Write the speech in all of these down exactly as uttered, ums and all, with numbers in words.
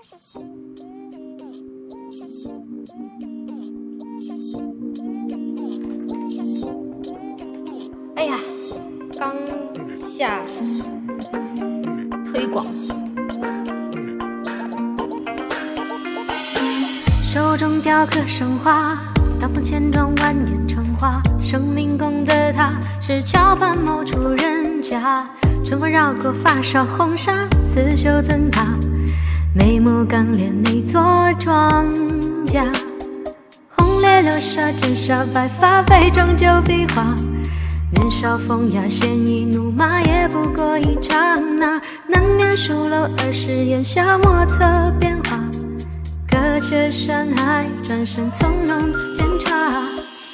哎呀，刚下推广。手中雕刻生花，刀锋千状蜿蜒成花。生命宫的他是桥畔某处人家，春风绕过发梢红纱，刺绣赠他眉目刚烈那座庄稼。红烈流沙针沙，白发杯中酒比划。年少风雅，鲜衣怒马也不过一刹那。难免疏漏儿时檐下莫测变化，隔却山海，转身从容检查。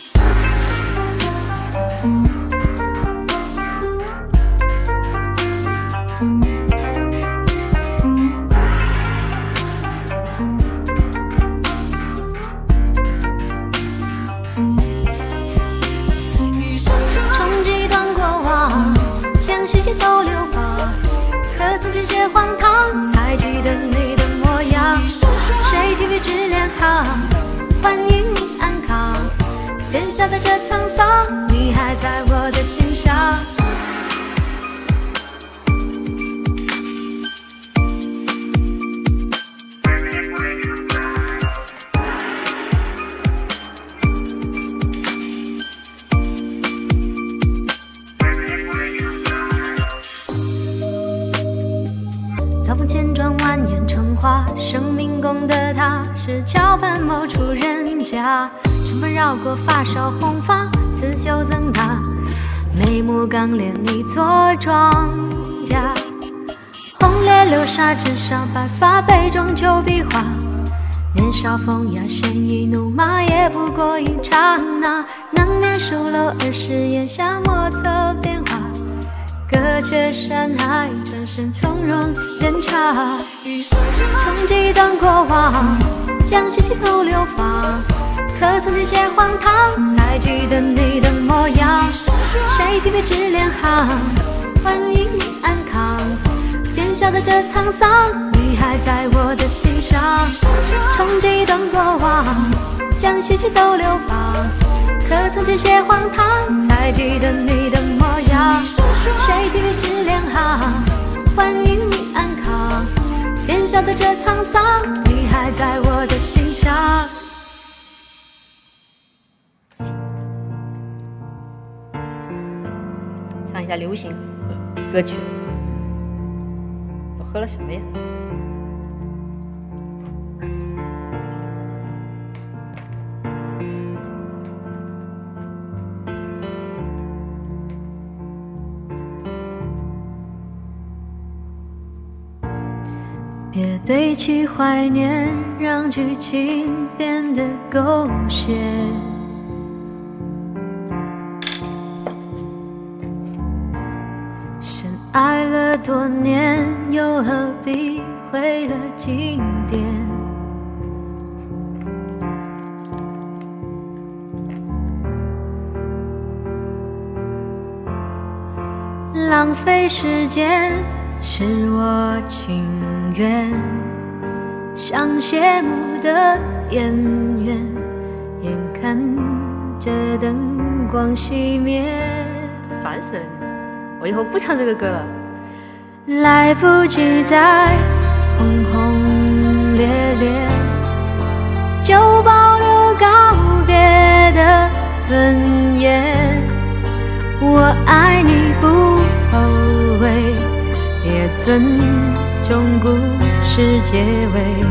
冲击断过往，像细细都流放，可曾这些荒唐，才记得你的模样。谁提笔指两行，欢迎你安康。天下的这沧桑，你还在我的心上。刀锋千状蜿蜒成花，生命宫的他是桥畔某处人家。春风绕过发梢红发，刺绣赠他眉目刚烈一座庄稼。红烈流沙针上，白发杯中酒比划。年少风雅，鲜衣怒马也不过一刹那。难免疏漏儿时檐下莫测变化，隔却山海，转身从容检查。冲击断过往，将细细都流放，可曾这些荒唐，才记得你的模样。谁提笔指两行，欢迎你安康。天下的这沧桑，你还在我的心上。冲击断过往，将细细都流放，可曾这些荒唐，才记得你的模样。谁提笔指两行，欢迎你安康。天下的这沧桑，你还在我的心上。唱一下流行歌曲。我喝了什么呀？别堆砌怀念，让剧情变得狗血。深爱了多年，又何必毁了经典？浪费时间是我情愿，像谢幕的演员，眼看着灯光熄灭。烦死了你们！我以后不唱这个歌了。来不及再轰轰烈烈，就保留告别的尊严。我爱你不后悔，也尊重故事结尾。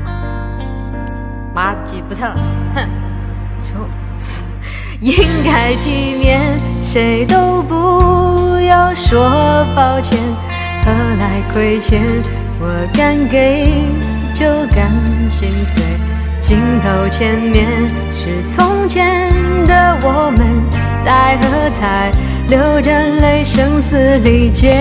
妈鸡不唱了，哼！就应该体面，谁都不要说抱歉，何来亏欠？我敢给就敢心碎，镜头前面是从前的我们，在喝彩，流着泪，声嘶力竭。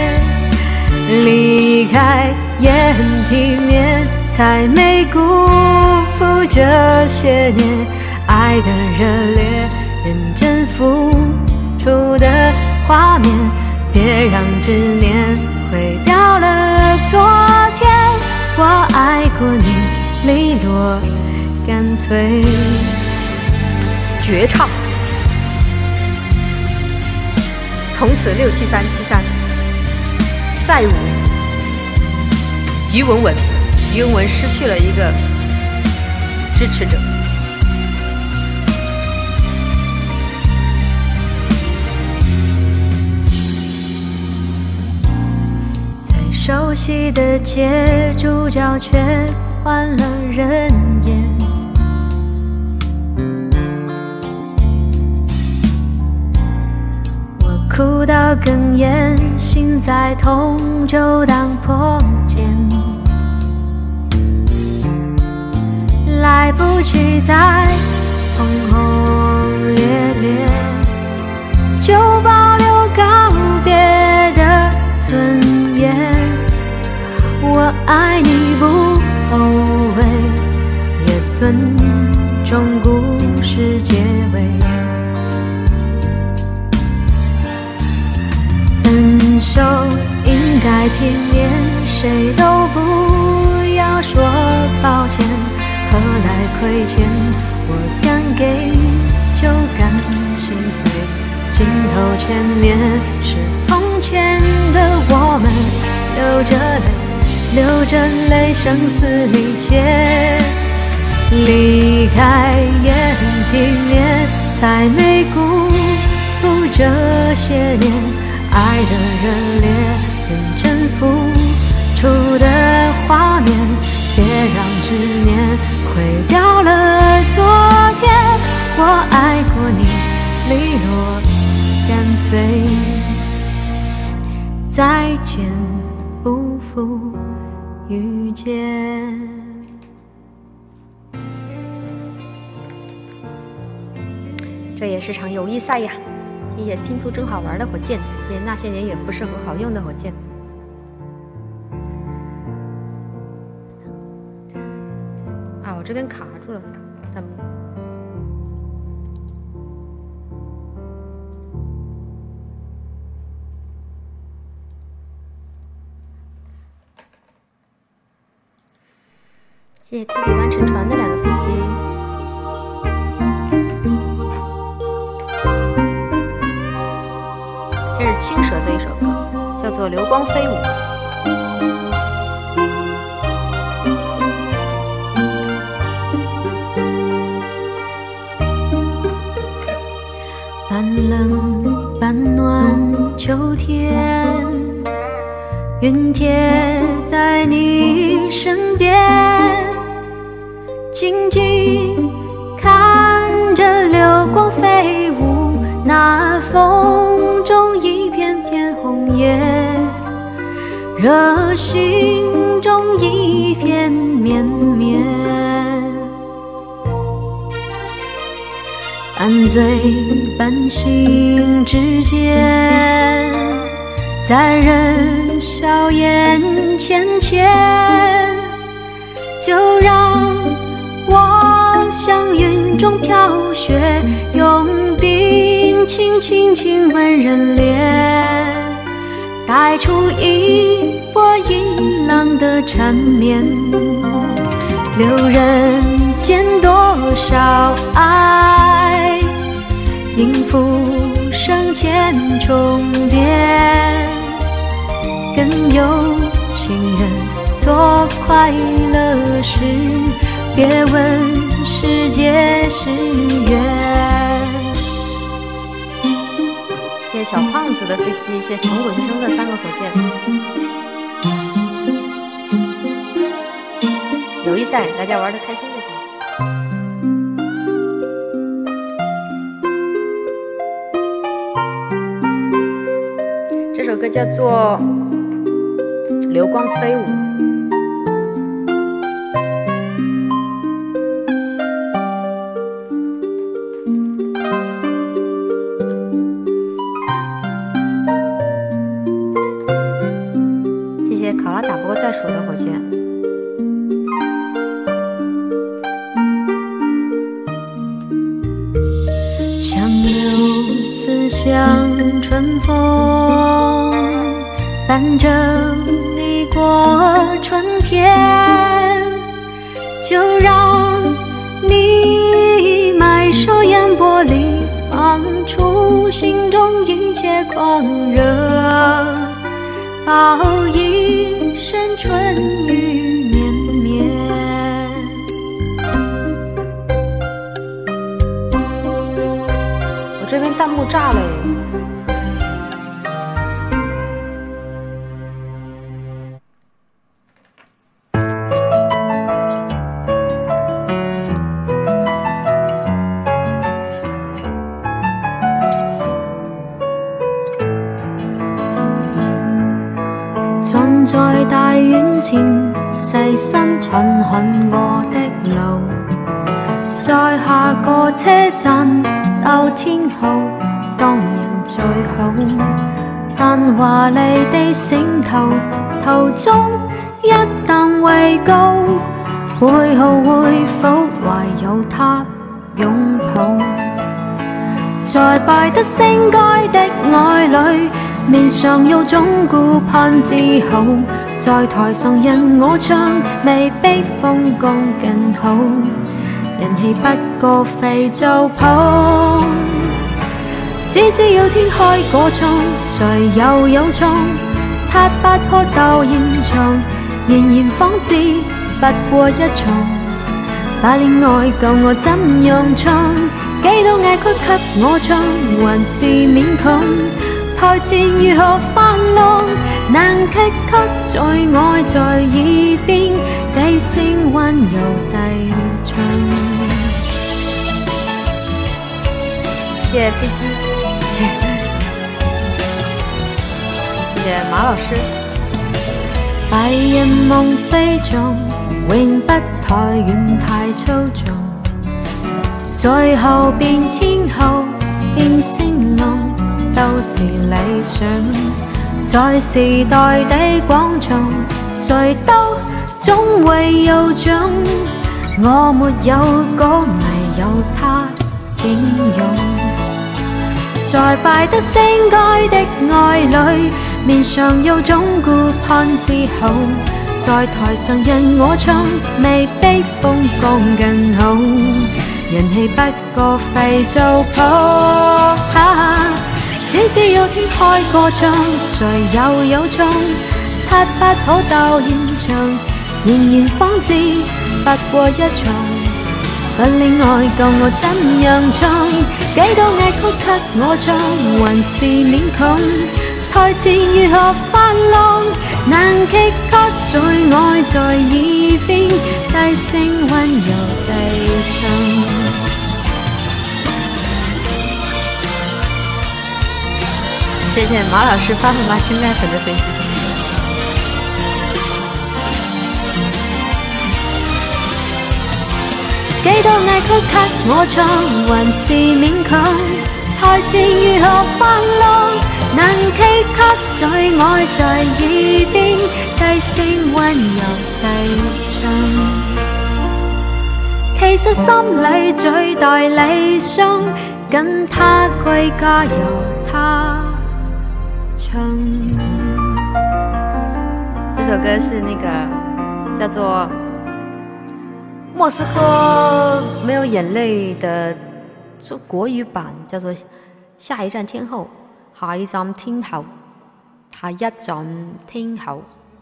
离开也很体面，才没辜负这些年爱的热烈，认真付出的画面。别让执念毁掉了昨天，我爱故利落干脆。 绝唱，从此六七三七三，再无于文文，于文文失去了一个支持者。 最熟悉的街，主角却换了人演。哭到哽咽，心在痛就当破茧，来不及再轰轰烈烈，就保留告别的尊严。我爱你不后悔，也尊重故事结尾。分手应该体面，谁都不要说抱歉，何来亏欠？我敢给就敢心碎，镜头前面是从前的我们，流着泪，流着泪，声嘶力竭，离开也很体面，才没辜负这些年。爱的热烈，认真付出的画面，别让执念毁掉了昨天。我爱过你，利落干脆，再见不负遇见。 这也是场友谊赛呀！谢谢拼图真好玩的火箭，谢谢那些年也不是很好用的火箭。啊，我这边卡住了，但谢谢 T P 完成船的两个飞机。这是青蛇的一首歌，叫做《流光飞舞》。 半冷半暖秋天，云贴在你身边，静静看着流光飞舞，那风中一片片红叶，热心中一片绵绵，半醉半醒之间，在人笑眼浅浅，就让我像云中飘雪，用冰轻轻亲吻人脸，带出一波一浪的缠绵，留人间多少爱，应付生前重叠，更有情人做快乐事，别问世界是缘。 谢谢小胖子的飞机，谢谢穷鬼学生的三个火箭。友谊赛，大家玩的开心就行。这首歌叫做《流光飞舞》。谢谢考拉打不过袋鼠的火箭。 相留思乡春风，伴着你过春天，就让当初心中一切狂热，报一生春雨绵绵。 我这边弹幕炸了耶！ 站在大院前，細心看看我的路，在下個車站到天后，當然最好。但華麗的醒頭，途中一旦畏高，背後會否懷有他擁抱？在拜得聲該的愛侶，面上有種顧盼自豪，在台上任我唱，未比風光更好。人氣不過肥皂泡，只是要天開個窗，誰又有創？他不可到現場，仍然仿似不過一場。把戀愛教我怎樣唱，幾多嗌曲給我唱，還是勉強。台前如何翻浪，難劇曲在愛在耳邊，低聲溫柔低唱。 謝謝飛機，謝謝馬老師。 白日夢飛縱，永不太遠太粗重，在後邊天后變聲浪。都是理想，在時代的廣場，誰都總會有獎。我沒有歌迷，有他景仰。在拜得聲該的愛侶，面上有種顧盼自豪。在台上任我唱，未比風光更好。人氣不過肥皂泡。哈只是要天開個窗，誰又有創？他不可到現場，仍然仿似不過一場。不戀愛教我怎樣唱，幾多嗌曲給我唱，還是勉強。台前如何翻浪，難劇曲在愛在耳邊，低聲溫柔地唱。 謝謝馬老師發紅馬青奶粉的飛機。 幾多嗌曲給我唱，還是勉強。台前如何翻浪，難劇曲在愛在耳邊，低聲溫柔地唱。其實心裏最大理想，跟他歸家由他。 这首歌是那个叫做《莫斯科没有眼淚》的做國語版，叫做《下一站天后》。下一站天后，下一站天后。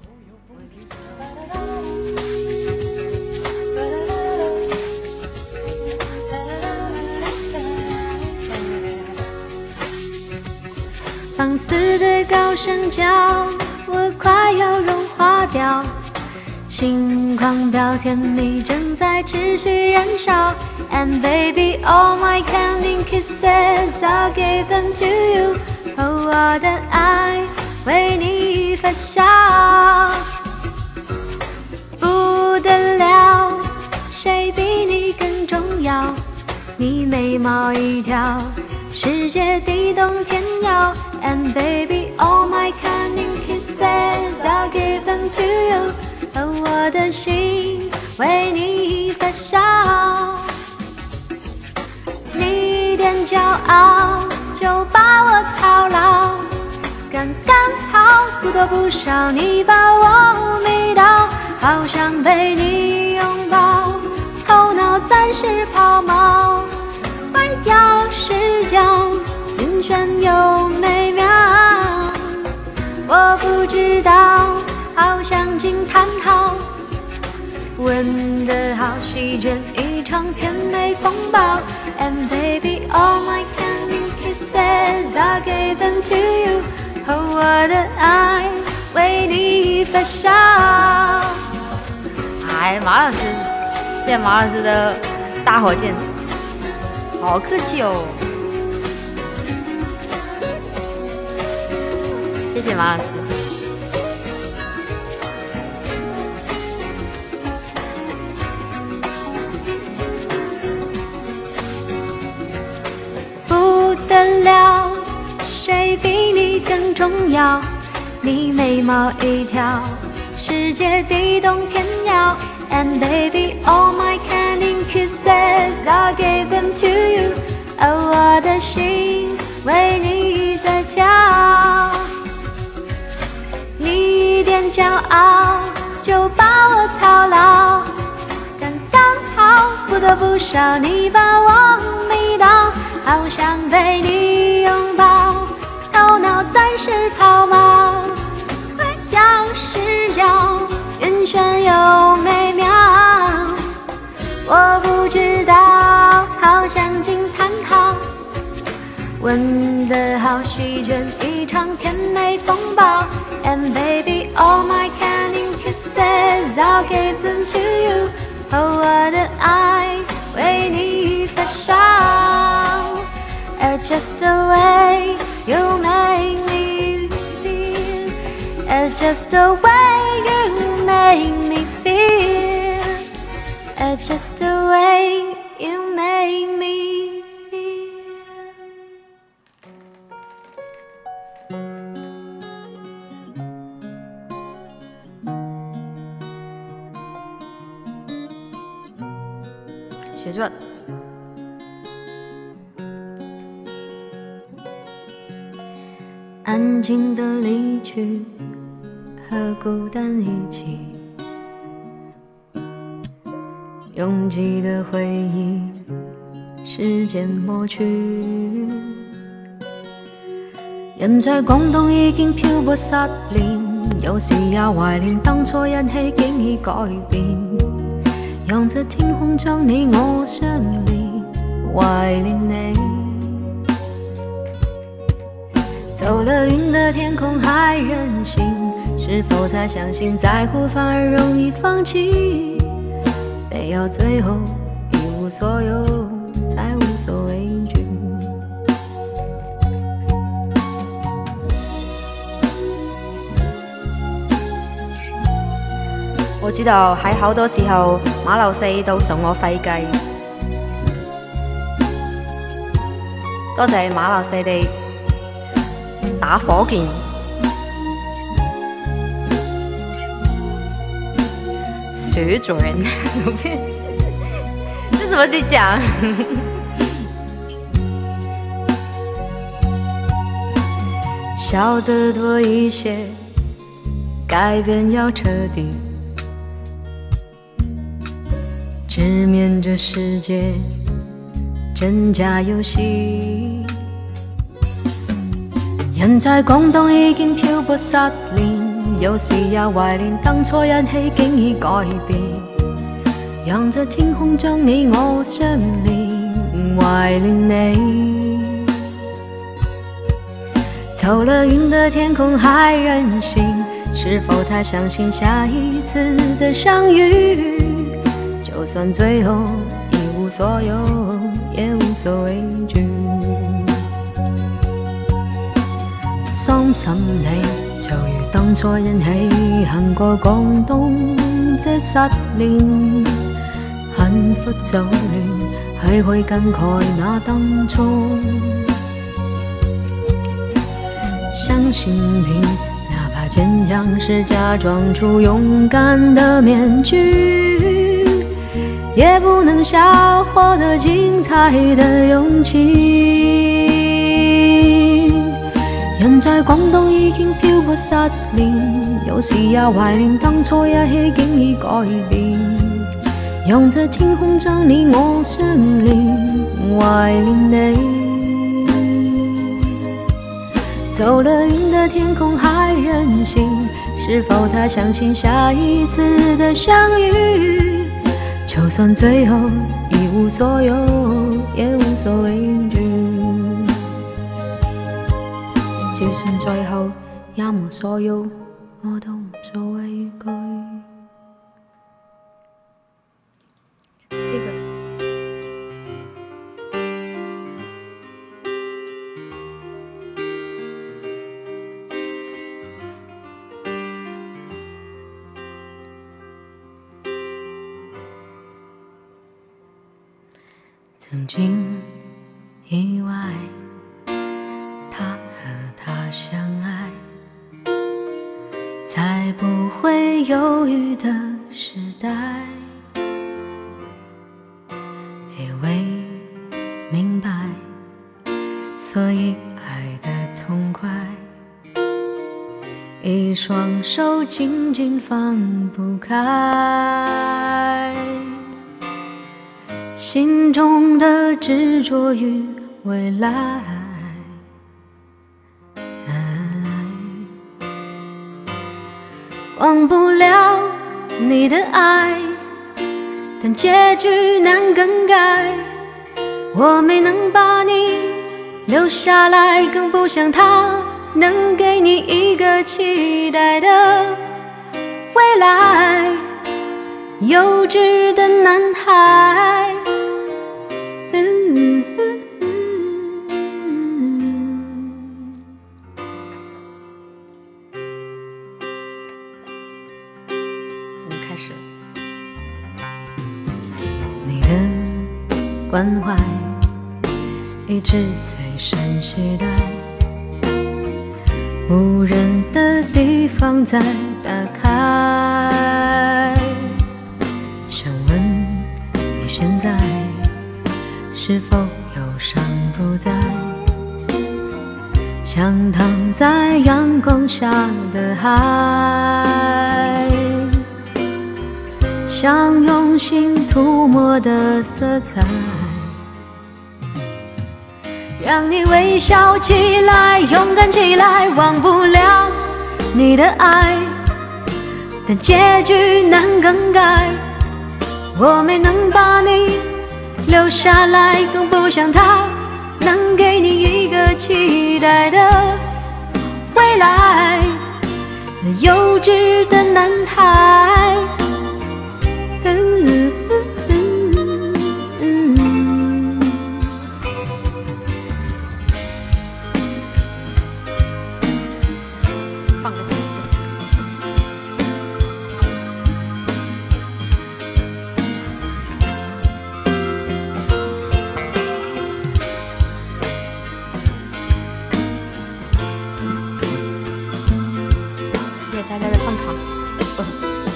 放肆的高声叫，我快要融化掉。心狂飙甜蜜正在持续燃烧 ，And baby, all my candy kisses I'll give them to you。哦，我的爱为你发烧，不得了，谁比你更重要？你眉毛一挑，世界地动天摇。And baby, all my cunning kisses I'll give them to you。而我的心为你发烧，你一点骄傲就把我套牢，刚刚好不多不少，你把我迷倒，好想被你拥抱，头脑暂时抛锚。 快要失焦，晕眩又美妙。我不知道，好想惊叹号，吻得好席卷一场甜美风暴。And baby, all my candy kisses, I gave them to you。哦，我的爱为你发烧。 哎，马老师，谢谢马老师的大火箭，好客气哦。谢谢马老师。 不得了，谁比你更重要？你眉毛一挑，世界地动天摇。And baby, all my candy kisses, I gave them to you。哦，我的心为你在跳。你一点骄傲就把我套牢，刚刚好不多不少，你把我迷倒，好想被你拥抱，头脑暂时抛锚，快要失焦，晕眩又美妙。我不知道，好想惊叹号，吻得好席卷一场甜美风暴。And baby, all my candy kisses, I'll give them to you。哦，我的爱为你发烧。It's just the way you make me feel. It's just the way you make me feel. It's just the way you make me feel. 学转。 安静的离去，和孤单一起，拥挤的回忆，時間抹去。人在廣東已經漂泊十年，有時也懷念當初一起竟已改變，讓這天空將你我相連，懷念你。走了雲的天空還任性，是否他相信在乎反而容易放棄？非要最後一無所有，才無所畏懼。 我知道喺好多時候馬六四都送我飛雞，多謝馬六四哋打火箭。水准，这怎么得讲？ 笑得多一些，改变要彻底，直面这世界真假遊戲。人在廣東已經漂泊十年，有時也懷念當初一起竟已改變，讓這天空將你我相連，懷念你。走了雲的天空還任性，是否他相信下一次的相遇？就算最後一無所有，也無所畏懼。深深地就如當初一起行過廣東這十年，幸福就亂，還會感慨那當初。相信你，哪怕堅強時假裝出勇敢的面具，也不能笑活得精彩的勇氣。人在廣東已經漂泊十年，有時也懷念當初一起竟已改變，讓這天空將你我相連， 外林内。走了云的天空还任性，是否他相信下一次的相遇？就算最后一无所有，也无所畏惧。就算最後一無所有，我都無所畏懼。 这个曾经以为他和她相爱，才不会犹豫的时代，以为明白，所以爱得痛快，一双手紧紧放不开，心中的执着与未来，忘不了你的爱，但结局难更改。我没能把你留下来，更不想他能给你一个期待的未来。幼稚的男孩，嗯开始。 你的关怀一直随身携带，无人的地方再打开，想问你现在是否忧伤不再，像躺在阳光下的海，像用心涂抹的色彩，让你微笑起来，勇敢起来。忘不了你的爱，但结局难更改。我没能把你留下来，更不想他能给你一个期待的未来。幼稚的男孩，嗯嗯嗯、 放个电视。谢谢大家的捧场。哦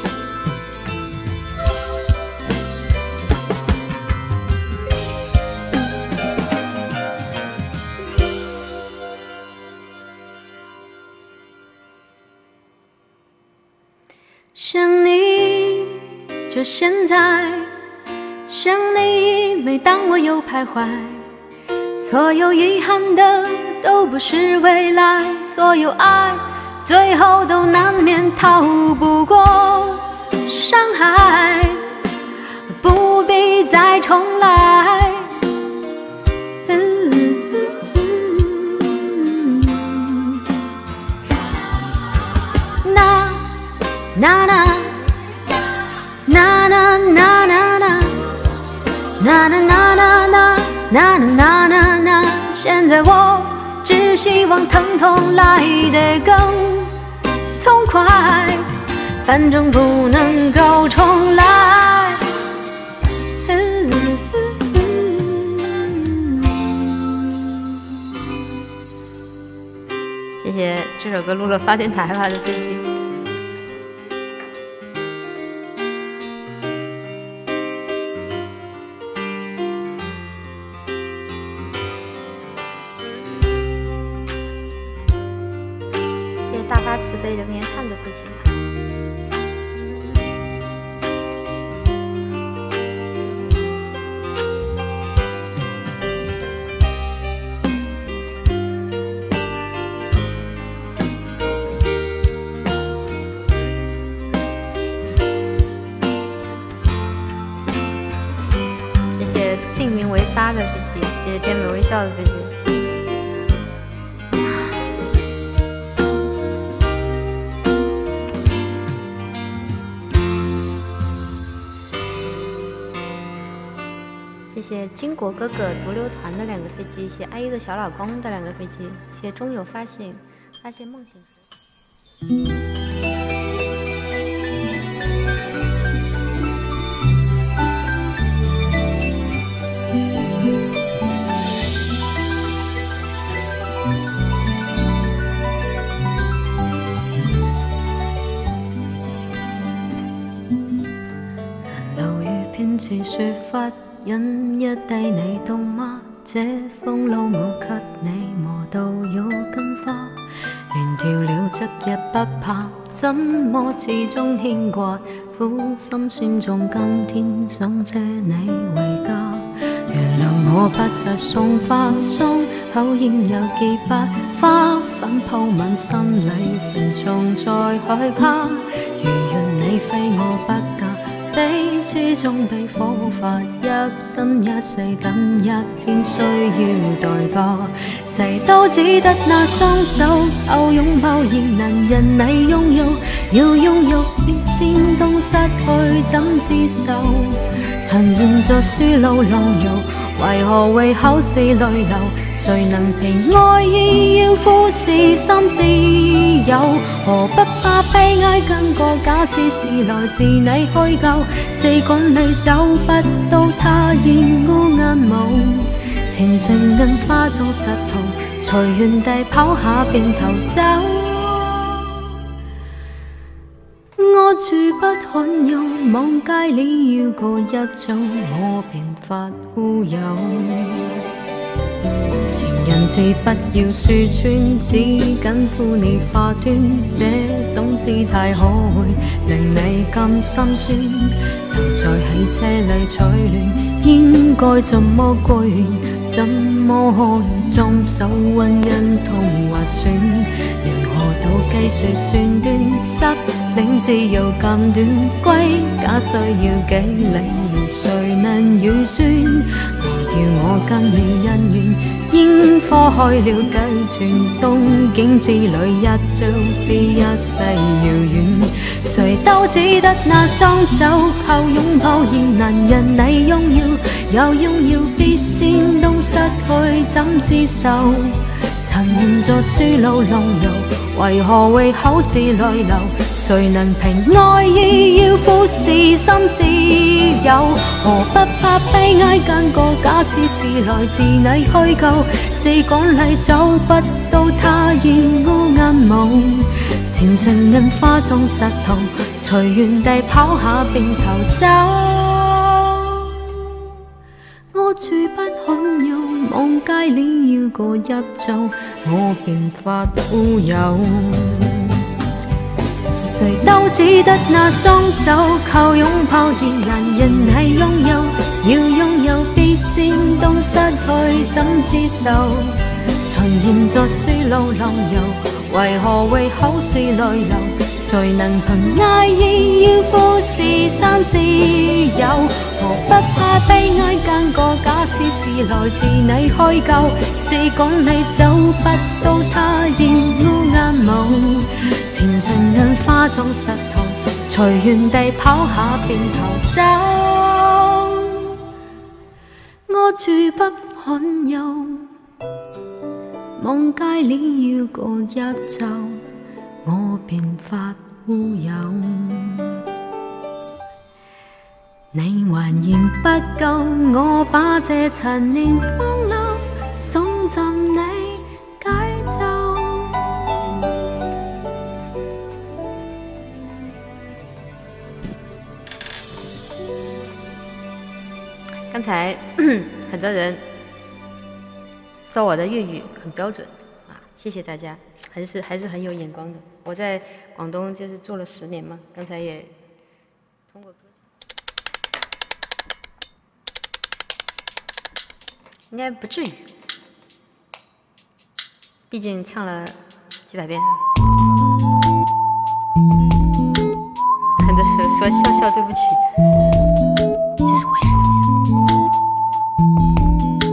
想你，就现在，想你，每当我又徘徊，所有遗憾的都不是未来，所有爱最后都难免逃不过伤害，不必再重来。那那那那那那那那那那那那那那那那，现在我只希望疼痛来得更痛快，反正不能够重来。 谢谢这首歌录了发电台吧的飞机。大发慈悲，流年看着父亲。 哈的飞机，谢谢甜美微笑的飞机。谢谢金果哥哥独流团的两个飞机，谢谢爱一个小老公的两个飞机，谢谢终有发现，发现梦醒时。 流雨偏似雪忽因一滴你凍嗎？這風路我給你磨到有根花，連掉了則日不怕，怎麼始終牽掛？苦心酸中今天想借你回家，原諒我不再送花，傷口應有結疤，花粉鋪滿心裏，煩重再害怕。如願你非我不嫁，彼此中被火發，一生一世等一天需要代價，誰都只得那雙手，靠擁抱仍能人你擁有，要擁有別煽動失去怎接受？曾現在書路浪遊，為何會口是淚流？誰能平愛意要富士心自由？何不怕悲哀跟個假設是來自你虛構？四管裏找不到他現烏眼眸，前程跟花中石頭，隨原地跑下便逃走。我絕不罕有，望街裡要過一早，我便發烏有。情人節不要說穿，只緊呼你化端，這種姿態可會令你咁心酸？留在汽車裏取暖，應該怎麼歸原？怎麼看中手溫因痛滑損？緣何到計說算斷，失領自由咁短，歸家需要幾里路，誰能預算？忘掉我跟你恩怨。煙火開了計全，東京之旅一朝比一世遙遠。誰都只得那雙手，靠擁抱仍能人你擁要，有擁要別煽動失去怎接受？曾現在書路浪遊，為何會口是淚流？誰能平愛意要富士心是有？何不怕悲哀間個假設是來自你虛構？四管裏找不到他現烏眼眸，前程印花中石頭，隨原地跑下便逃走。我絕不罕有，望街裡要過一早，我便發烏有。誰都只得那雙手，靠擁抱而難人係擁有，要擁有別煽動失去怎接受？曾現在書路浪遊，為何會口是淚流？誰能憑愛意要富士山自由？何不怕悲哀間個假設是來自你虛構？四管裏找不到他現烏眼眸，前程印花中石頭，隨原地跑下便逃走。我絕不罕有，望街裡要過一晝，我便發烏有。你還嫌不夠，我把這陳年風流送贈你解咒。 刚才很多人说我的粤语很标准啊，谢谢大家，还是还是很有眼光的。我在广东就是做了十年嘛，刚才也通过歌，应该不至于，毕竟唱了几百遍。很多时候说笑笑对不起。其实我也是这么想。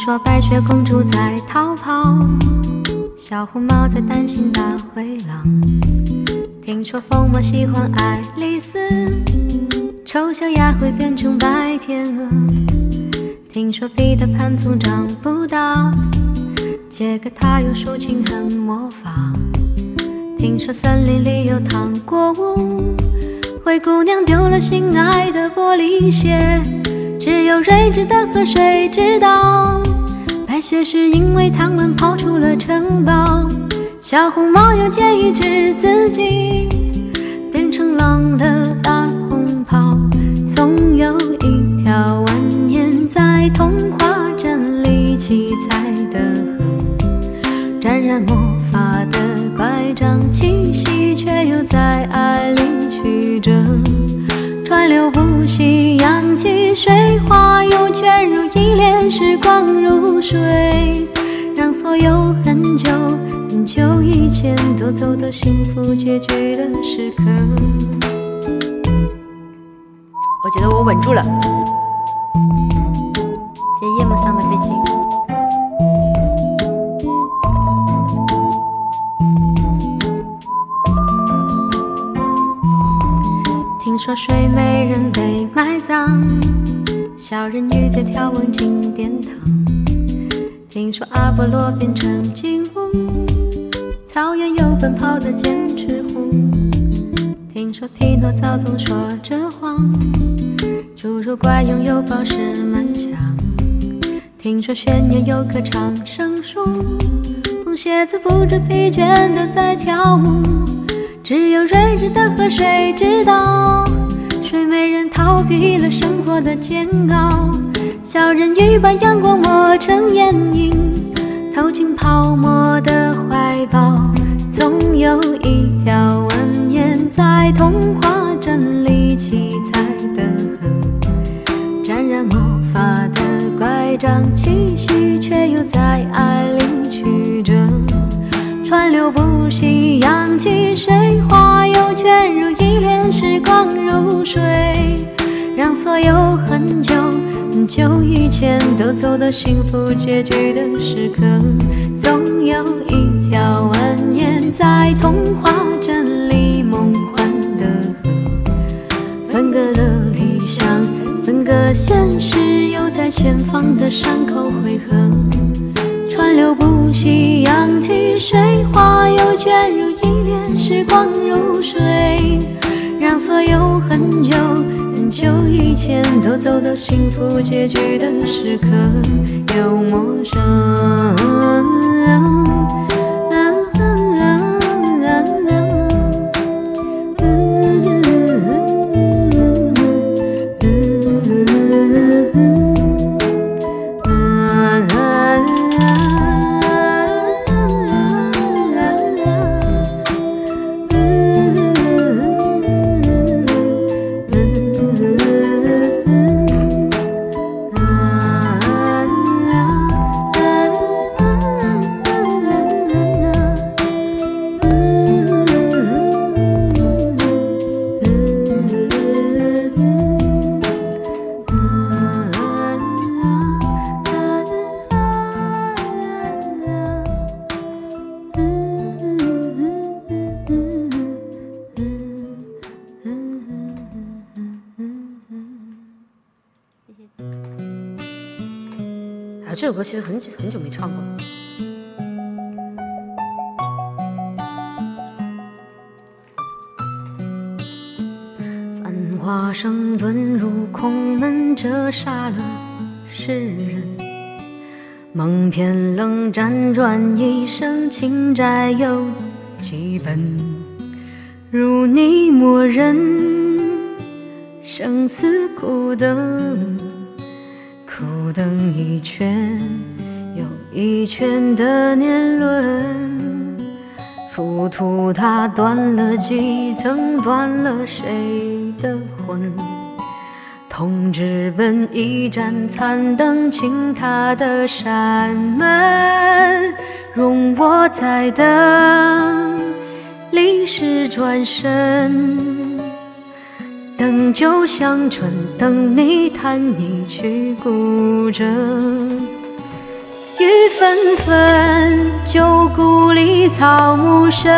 说白雪公主在逃跑，小红帽在担心大灰狼。听说疯魔喜欢爱丽丝，丑小鸭会变成白天鹅。听说彼得潘总长不大，借给他有竖琴和魔法。听说森林里有糖果屋，灰姑娘丢了心爱的玻璃鞋，只有睿智的河水知道，白雪是因为他们跑出了城堡。小红帽又建议治自己变成狼的大红袍，总有一条蜿蜒在童话镇里七彩的河，沾染魔法的乖张气息，却又在爱里曲折，川流不息，扬起水花，又卷入一帘时光如水，让所有很久很久以前都走到幸福结局的时刻。 我觉得我稳住了，别夜幕上的飞机。 听说睡美人被埋葬，小人鱼在眺望进殿堂。听说阿波罗变成金乌，草原有奔跑的剑齿虎。听说匹诺曹总说着谎，侏儒怪拥有宝石满墙。听说悬崖有棵长生树，红鞋子不知疲倦地在跳舞，只有睿智的河水知道，睡美人逃避了生活的煎熬，小人鱼把阳光磨成眼影，投进泡沫的怀抱，总有一条蜿蜒在童话镇里七彩的河，沾染魔法的乖张气息，却又在爱里曲折，川流不息，扬起水花，又卷入一帘时光如水，让所有很久很久以前都走到幸福结局的时刻，总有一条蜿蜒在童话镇里梦幻的河，分隔了理想，分隔现实，又在前方的山口汇合，川流不息，扬起水花，又卷入一帘时光如水，让所有很久很久以前都走到幸福结局的时刻又陌生。 这首歌其实很很久没唱过。 繁华声遁入空门，折杀了世人。梦偏冷辗转一生，情债有几本？如你默认，生死苦等。苦等一圈又一圈的年轮，浮屠它断了几层，断了谁的魂？同志们一盏残灯，倾塌的山门，容我再等历史转身。等酒香醇，等你弹，你去古筝， 雨纷纷，旧故里草木深。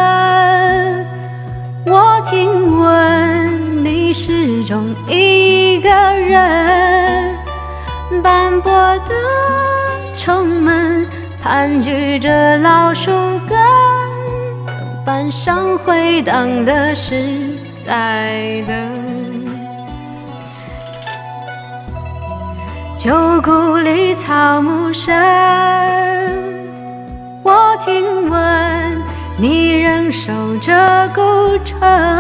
我听闻你始终一个人，斑驳的城门盘踞着老树根，板上回荡的是在等。旧故里草木深，我听闻你仍守着古城，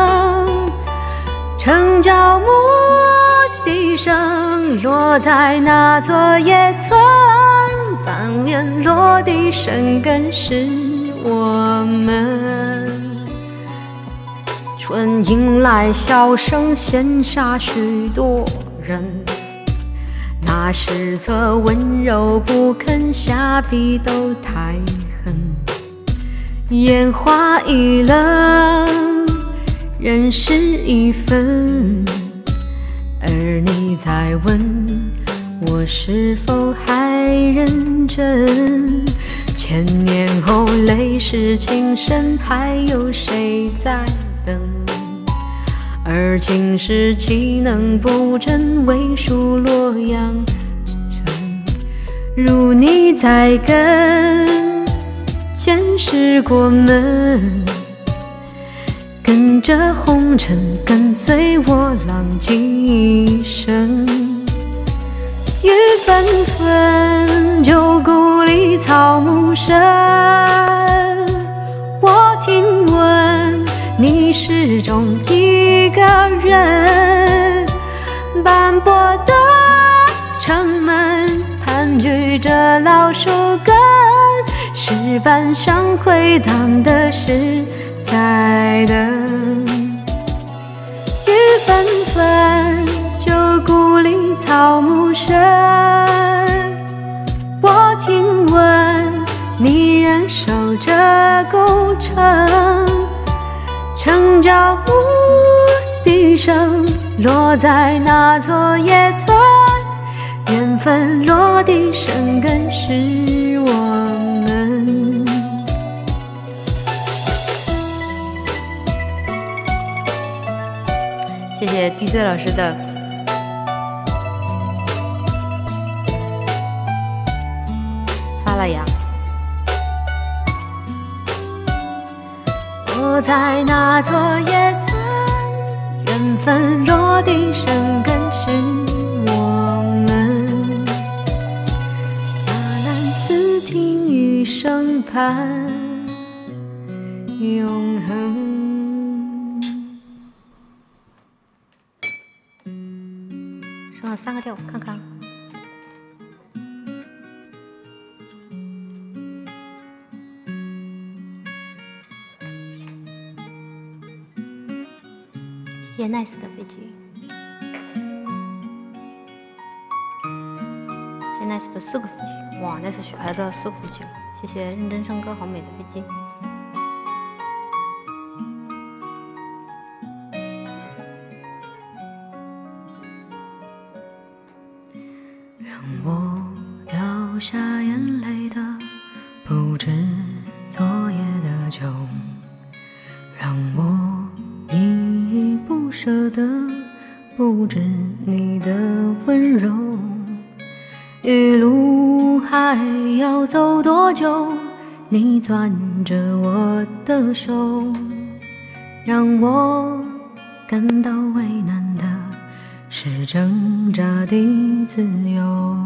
城角牧笛声落在那座野村，当年落地生根是我们。春迎来笑声，羡煞许多人。那失策温柔不肯下笔都太狠，烟花易冷，人事已分。而你在问我是否还认真？千年后泪湿情深，还有谁在等？而今世岂能不真，唯属洛阳城。如你在跟，前世过门，跟着红尘，跟随我浪迹一生。雨纷纷，旧故里草木深，我听闻你始终一个人，斑驳的城门盘踞着老树根，石板上回荡的是在等。雨纷纷，旧故里草木深，我听闻你仍守着古城，城角牧笛声落在那座野村，缘分落地生根是我们。 谢谢 D C 老师的发了芽。 我在那座野村，缘分落地生根是我们。大难思听雨声盼永恒。 剩了三个调，看看。也 nice 的飞机，谢 nice 的四个飞机，哇 ，nice 学排了四个飞机了，谢谢认真唱歌，好美的飞机。 让我掉下眼泪的不止昨夜的酒，让我依依不舍的不止你的温柔。余路还要走多久？你攥着我的手，让我感到为难的是挣扎的自由。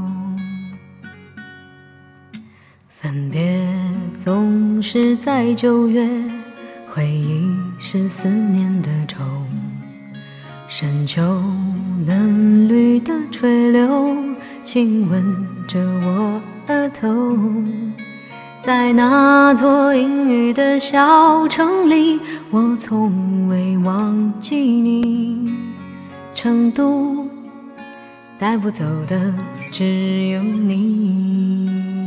分别总是在九月，回忆是思念的愁。深秋嫩绿的垂柳，亲吻着我额头。在那座阴雨的小城里，我从未忘记你。成都带不走的只有你。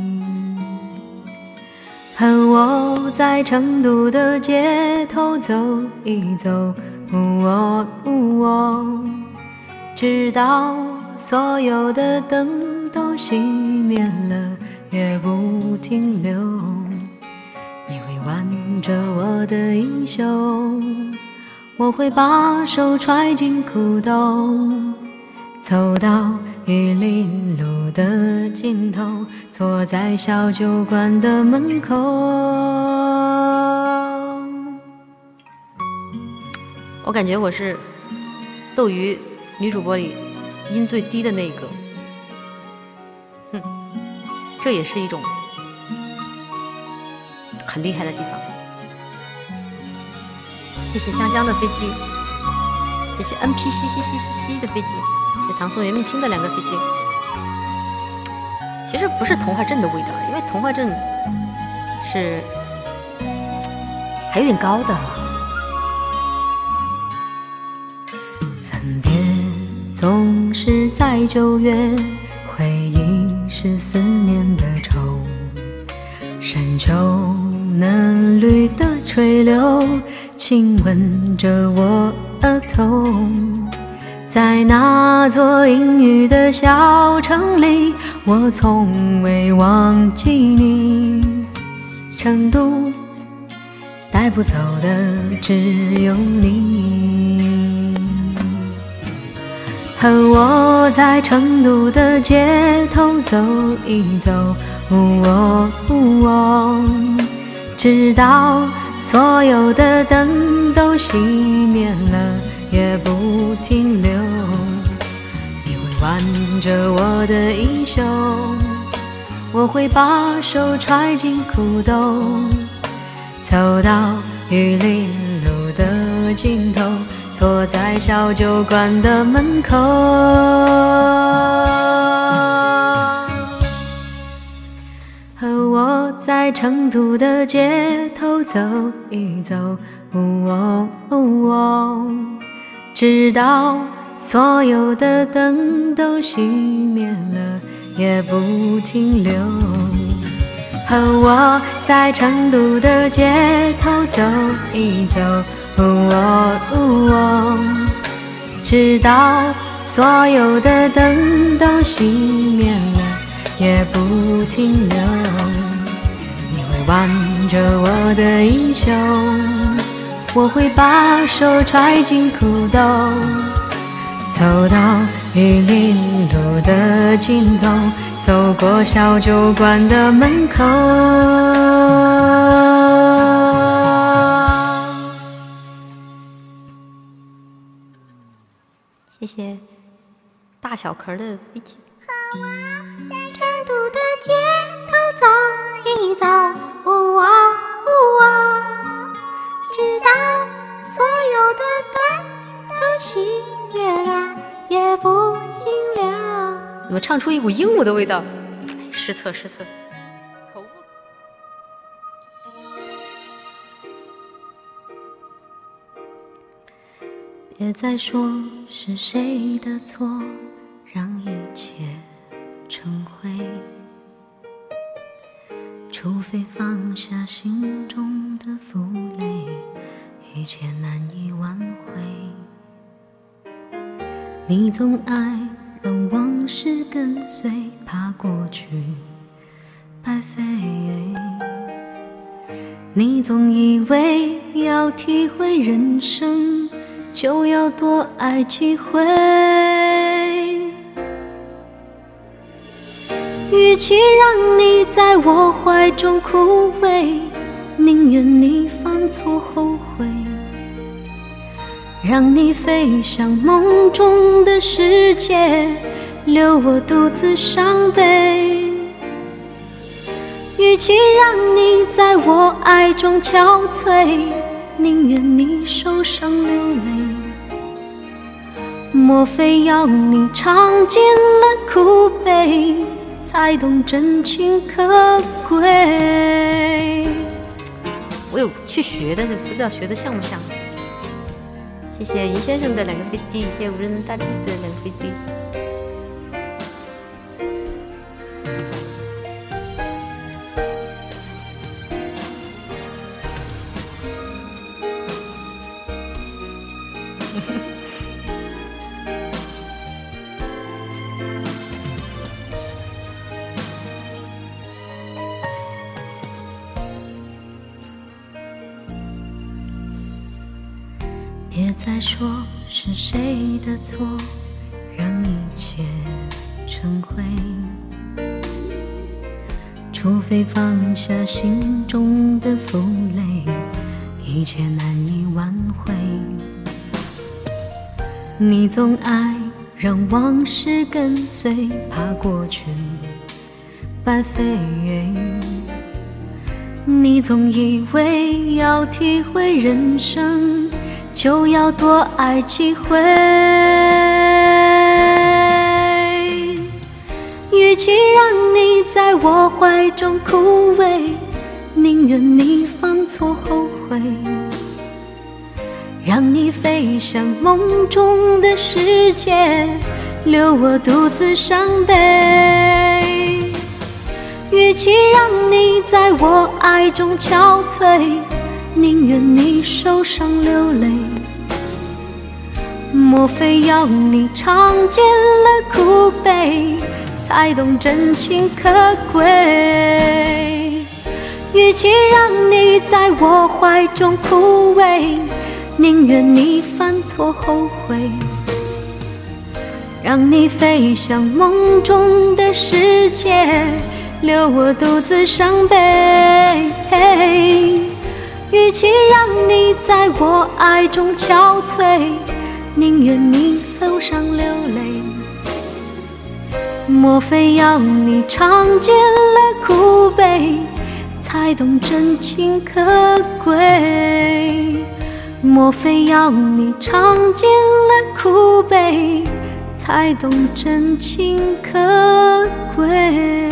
盼我在成都的街头走一走，哦哦，直到所有的灯都熄灭了， 也不停留。你会挽着我的衣袖，我会把手揣进裤兜，走到玉林路的尽头，坐在小酒馆的门口。 我感觉我是斗鱼女主播里音最低的那个，哼，这也是一种很厉害的地方。谢谢香香的飞机，谢谢 N P C C C C C 的飞机，谢谢唐宋元明清的两个飞机。其实不是童话镇的味道，因为童话镇是还有点高的。 分别总是在九月，回忆是思念的愁。深秋嫩绿的垂柳，亲吻着我额头。在那座阴雨的小城里，我从未忘记你。成都带不走的只有你。和我在成都的街头走一走，哦哦哦，直到所有的灯都熄灭了也不停留。你会挽着我的衣袖，我会把手揣进裤兜，走到玉林路的尽头，坐在小酒馆的门口。和我在成都的街头走一走，哦哦哦，直到所有的灯都熄灭了也不停留。和我在成都的街头走一走，哦哦，直到所有的灯都熄灭了也不停留。你会挽着我的衣袖，我会把手揣进裤兜，走到玉林路的尽头，走过小酒馆的门口。 谢谢大小壳的飞机。 和我在成都的街头走一走，哦哦哦，直到所有的灯都熄灭了也不停留。 怎么唱出一股鹦鹉的味道？失策失策，口误。 别再说是谁的错，让一切成灰。除非放下心中的负累，一切难以挽回。你总爱让往事跟随，怕过去白费。你总以为要体会人生，就要多爱几回。与其让你在我怀中枯萎，宁愿你犯错后悔，让你飞向梦中的世界，留我独自伤悲。与其让你在我爱中憔悴，宁愿你受伤流泪。莫非要你尝尽了苦悲，才懂真情可贵？ 我有去学的，不知道学的像不像。谢谢云先生的两个飞机，谢谢无人大地的两个飞机。 别再说是谁的错，让一切成灰。除非放下心中的负累，一切难以挽回。你总爱让往事跟随，怕过去白费。你总以为要体会人生，就要多爱几回。与其让你在我怀中枯萎，宁愿你犯错后悔，让你飞向梦中的世界，留我独自伤悲。与其让你在我爱中憔悴，宁愿你受伤流泪。莫非要你尝尽了苦悲，才懂真情可贵？与其让你在我怀中枯萎，宁愿你犯错后悔，让你飞向梦中的世界，留我独自伤悲。与其让你在我爱中憔悴，宁愿你受伤流泪。莫非要你尝尽了苦悲，才懂真情可贵？莫非要你尝尽了苦悲，才懂真情可贵？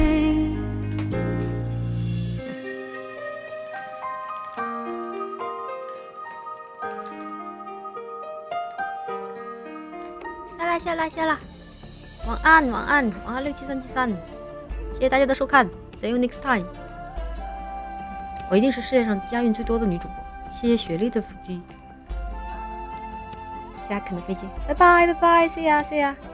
下啦下啦下啦，晚安晚安晚安六七三七三，谢谢大家的收看 ，See you next time。我一定是世界上押韵最多的女主播，谢谢雪莉的腹肌。下肯的飞机，拜拜拜拜，see ya see ya。